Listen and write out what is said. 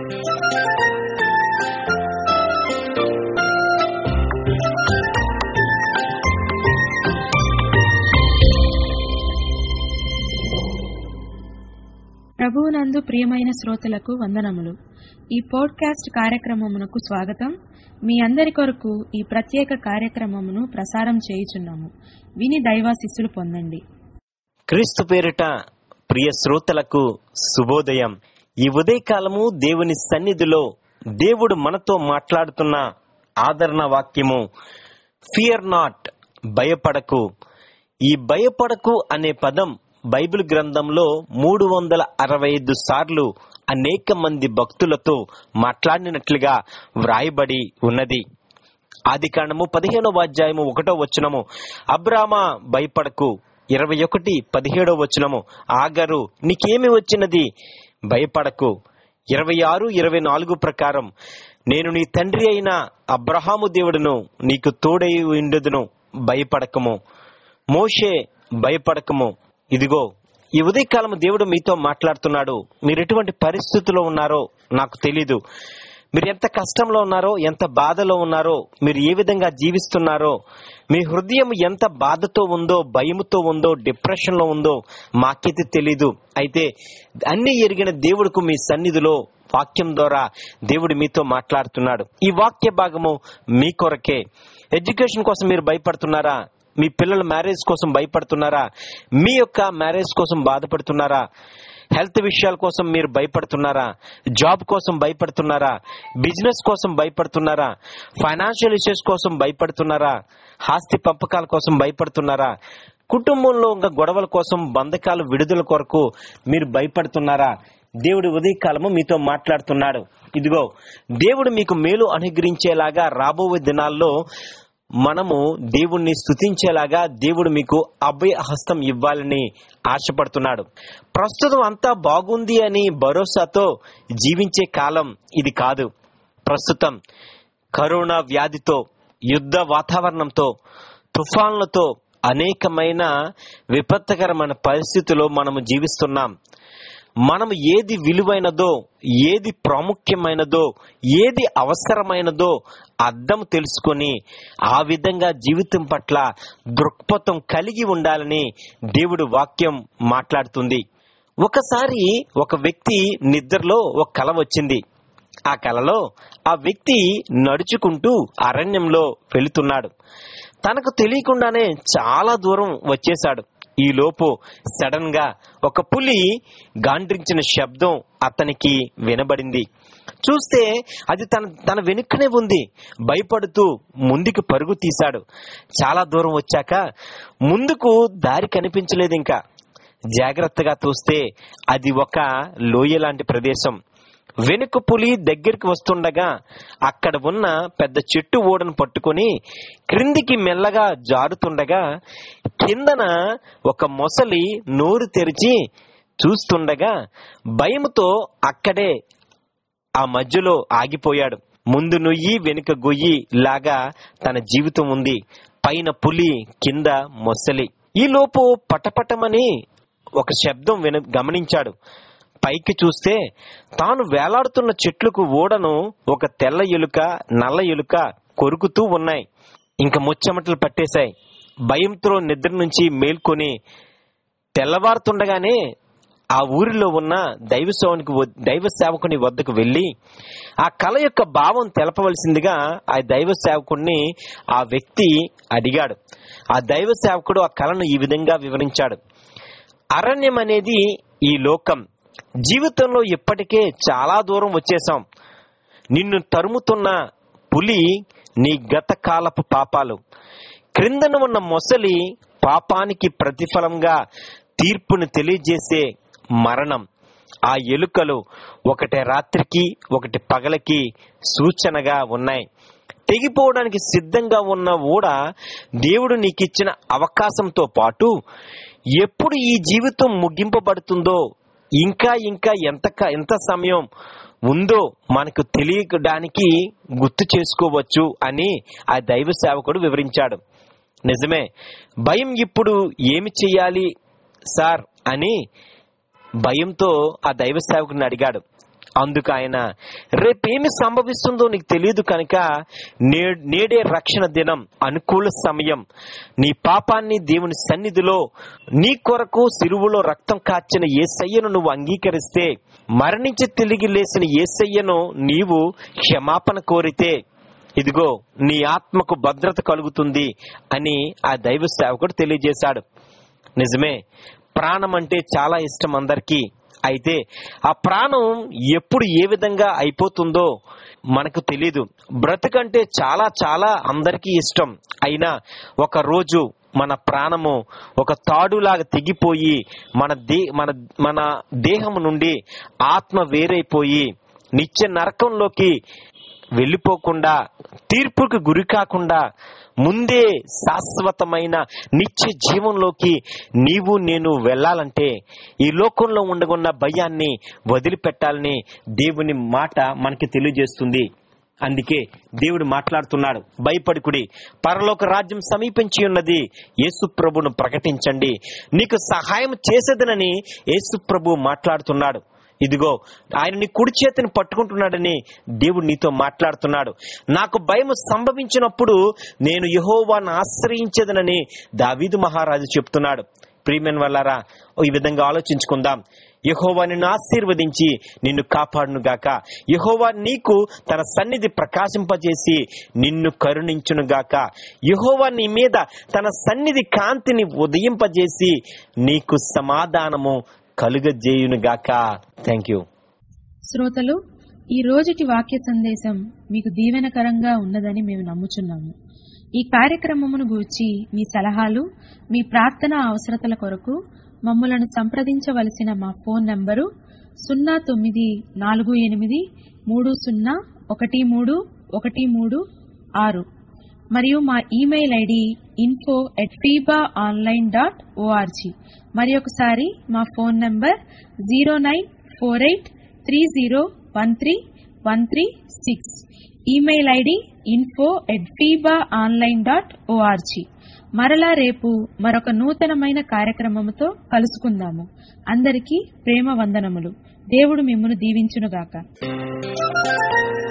ప్రభువునందు ప్రియమైన శ్రోతలకు వందనములు. ఈ పోడ్కాస్ట్ కార్యక్రమమునకు స్వాగతం. మీ అందరి కొరకు ఈ ప్రత్యేక కార్యక్రమమును ప్రసారం చేయుచున్నాము. విని దైవాశీస్సులు పొందండి. క్రీస్తు పేరిట ప్రియ శ్రోతలకు శుభోదయం. ఈ ఉదయకాలము దేవుని సన్నిధిలో దేవుడు మనతో మాట్లాడుతున్న ఆదరణ వాక్యము ఫియర్ నాట్, భయపడకు. ఈ భయపడకు అనే పదం బైబిల్ గ్రంథంలో 365 సార్లు అనేక మంది భక్తులతో మాట్లాడినట్లుగా వ్రాయబడి ఉన్నది. ఆదికాండము 15వ అధ్యాయము 1వ వచనము, అబ్రామా భయపడకు. 21:17 వచనము, ఆగరు నీకేమి వచ్చినది, భయపడకు. 26-24 ప్రకారం, నేను నీ తండ్రి అయిన అబ్రహాము దేవుడును, నీకు తోడై ఉండుదును, భయపడకము. మోషే భయపడకము. ఇదిగో ఈ ఉదయకాలం దేవుడు మీతో మాట్లాడుతున్నాడు. మీరు ఎటువంటి పరిస్థితుల్లో ఉన్నారో నాకు తెలీదు. మీరు ఎంత కష్టంలో ఉన్నారో, ఎంత బాధలో ఉన్నారో, మీరు ఏ విధంగా జీవిస్తున్నారో, మీ హృదయం ఎంత బాధతో ఉందో, భయముతో ఉందో, డిప్రెషన్లో ఉందో మాకైతే తెలీదు. అయితే అన్ని ఎరిగిన దేవుడికి మీ సన్నిధిలో వాక్యం ద్వారా దేవుడు మీతో మాట్లాడుతున్నాడు. ఈ వాక్య భాగము మీ కొరకే. ఎడ్యుకేషన్ కోసం మీరు భయపడుతున్నారా? మీ పిల్లల మ్యారేజ్ కోసం భయపడుతున్నారా? మీ యొక్క మ్యారేజ్ కోసం బాధపడుతున్నారా? హెల్త్ విషయాల కోసం మీరు భయపడుతున్నారా? జాబ్ కోసం భయపడుతున్నారా? బిజినెస్ కోసం భయపడుతున్నారా? ఫైనాన్షియల్ ఇష్యూస్ కోసం భయపడుతున్నారా? ఆస్తి పంపకాల కోసం భయపడుతున్నారా? కుటుంబంలో ఇంకా గొడవల కోసం, బంధకాలు విడుదల కొరకు మీరు భయపడుతున్నారా? దేవుడు ఉదయకాలము మీతో మాట్లాడుతున్నాడు. ఇదిగో దేవుడు మీకు మేలు అనుగ్రహించేలాగా రాబోయే దినాల్లో మనము దేవుణ్ణి స్తుతించేలాగా దేవుడు మీకు అభయ హస్తం ఇవ్వాలని ఆశపడుతున్నాడు. ప్రస్తుతం అంతా బాగుంది అని భరోసాతో జీవించే కాలం ఇది కాదు. ప్రస్తుతం కరోనా వ్యాధితో, యుద్ధ వాతావరణంతో, తుఫాన్లతో అనేకమైన విపత్కరమైన పరిస్థితుల్లో మనము జీవిస్తున్నాం. మనం ఏది విలువైనదో, ఏది ప్రాముఖ్యమైనదో, ఏది అవసరమైనదో అర్థం తెలుసుకొని ఆ విధంగా జీవితం పట్ల దృక్పథం కలిగి ఉండాలని దేవుడు వాక్యం మాట్లాడుతుంది. ఒకసారి ఒక వ్యక్తి నిద్రలో ఒక కల వచ్చింది. ఆ కలలో ఆ వ్యక్తి నడుచుకుంటూ అరణ్యంలో వెళుతున్నాడు. తనకు తెలియకుండానే చాలా దూరం వచ్చేశాడు. ఈ లోపు సడన్ గా ఒక పులి గాండ్రించిన శబ్దం అతనికి వినబడింది. చూస్తే అది తన వెనుకనే ఉంది. భయపడుతూ ముందుకు పరుగు తీశాడు. చాలా దూరం వచ్చాక ముందుకు దారి కనిపించలేదు. ఇంకా జాగ్రత్తగా చూస్తే అది ఒక లోయ లాంటి ప్రదేశం. వెనుక పులి దగ్గరికి వస్తుండగా అక్కడ ఉన్న పెద్ద చెట్టు ఓడను పట్టుకొని క్రిందికి మెల్లగా జారుతుండగా కిందన ఒక మొసలి నోరు తెరిచి చూస్తుండగా భయముతో అక్కడే ఆ మధ్యలో ఆగిపోయాడు. ముందు నుయ్యి వెనుక గొయ్యి లాగా తన జీవితం ఉంది. పైన పులి, కింద మొసలి. ఈ లోపు పటపటమని ఒక శబ్దం గమనించాడు. పైకి చూస్తే తాను వేలాడుతున్న చెట్లకు ఓడను ఒక తెల్ల ఎలుక, నల్ల ఎలుక కొరుకుతూ ఉన్నాయి. ఇంకా ముచ్చెమటలు పట్టేశాయి. భయంతో నిద్ర నుంచి మేల్కొని తెల్లవారుతుండగానే ఆ ఊరిలో ఉన్న దైవ సేవకుని వద్దకు వెళ్లి ఆ కళ యొక్క భావం తెలపవలసిందిగా ఆ దైవ సేవకుడిని ఆ వ్యక్తి అడిగాడు. ఆ దైవ సేవకుడు ఆ కళను ఈ విధంగా వివరించాడు. అరణ్యం అనేది ఈ లోకం. జీవితంలో ఇప్పటికే చాలా దూరం వచ్చేసాం. నిన్ను తరుముతున్న పులి నీ గత కాలపు పాపాలు, క్రిందన ఉన్న మొసలి పాపానికి ప్రతిఫలంగా తీర్పును తెలియజేసే మరణం. ఆ ఎలుకలు ఒకటి రాత్రికి ఒకటి పగలకి సూచనగా ఉన్నాయి. తెగిపోవడానికి సిద్ధంగా ఉన్న ఊడ దేవుడు నీకిచ్చిన అవకాశంతో పాటు ఎప్పుడు ఈ జీవితం ముగింపబడుతుందో, ఇంకా ఎంత సమయం ఉందో మనకు తెలియడానికి గుర్తు చేసుకోవచ్చు అని ఆ దైవ సేవకుడు వివరించాడు. నిజమే, భయం ఇప్పుడు ఏమి చెయ్యాలి సార్ అని భయంతో ఆ దైవ సేవకుడిని అడిగాడు. అందుకు ఆయన, రేపేమి సంభవిస్తుందో నీకు తెలియదు కనుక నేడే రక్షణ దినం, అనుకూల సమయం. నీ పాపాన్ని దేవుని సన్నిధిలో నీ కొరకు సిలువలో రక్తం కార్చిన యేసయ్యను నువ్వు అంగీకరిస్తే, మరణించి తిరిగి లేచిన యేసయ్యను నీవు క్షమాపణ కోరితే, ఇదిగో నీ ఆత్మకు భద్రత కలుగుతుంది అని ఆ దైవ సేవకుడు తెలియజేశాడు. నిజమే, ప్రాణం అంటే చాలా ఇష్టం అందరికీ. అయితే ఆ ప్రాణం ఎప్పుడు ఏ విధంగా అయిపోతుందో మనకు తెలీదు. బ్రతుకంటే చాలా చాలా అందరికీ ఇష్టం. అయినా ఒక రోజు మన ప్రాణము ఒక తాడులాగా తెగిపోయి మన దేహము నుండి ఆత్మ వేరైపోయి నిత్య నరకంలోకి వెళ్ళిపోకుండా, తీర్పుకు గురి కాకుండా ముందే శాశ్వతమైన నిత్య జీవంలోకి నీవు నేను వెళ్ళాలంటే ఈ లోకంలో ఉండగొన్న భయాన్ని వదిలిపెట్టాలని దేవుని మాట మనకి తెలియజేస్తుంది. అందుకే దేవుడు మాట్లాడుతున్నాడు, భయపడుకుడి, పరలోక రాజ్యం సమీపించి ఉన్నది, యేసు ప్రభువును ప్రకటించండి, నీకు సహాయం చేసేదనని యేసు ప్రభువు మాట్లాడుతున్నాడు. ఇదిగో ఆయన నీ కుడి చేతిని పట్టుకుంటున్నాడని దేవుడు నీతో మాట్లాడుతున్నాడు. నాకు భయం సంభవించినప్పుడు నేను యెహోవాను ఆశ్రయించేదనని దావీదు మహారాజు చెప్తున్నాడు. ప్రియమైన వాళ్ళారా, ఈ విధంగా ఆలోచించుకుందాం. యెహోవా నిన్ను ఆశీర్వదించి నిన్ను కాపాడును గాక. యెహోవా నీకు తన సన్నిధి ప్రకాశింపజేసి నిన్ను కరుణించును గాక. యెహోవా నీ మీద తన సన్నిధి కాంతిని ఉదయింపజేసి నీకు సమాధానము కలుగజేయునుగాక. Thank you. శ్రోతలు, ఈ రోజుటి వాక్య సందేశం మీకు దీవెనకరంగా ఉన్నదని మేము నమ్ముచున్నాము. ఈ కార్యక్రమమును గూర్చి మీ సలహాలు, మీ ప్రార్థన అవసరతల కొరకు మమ్మలను సంప్రదించవలసిన మా ఫోన్ నంబరు 094830131336 మరియు మా ఇమెయిల్ ఐడి info@fibaonline.org. మరి ఒకసారి మా phone number 094830131336. Email ID info@fibaonline.org. మరలా రేపు మరొక నూతనమైన కార్యక్రమముతో కలుసుకుందాము. అందరికీ ప్రేమ వందనములు. దేవుడు మిమ్మును దీవించునుగాక.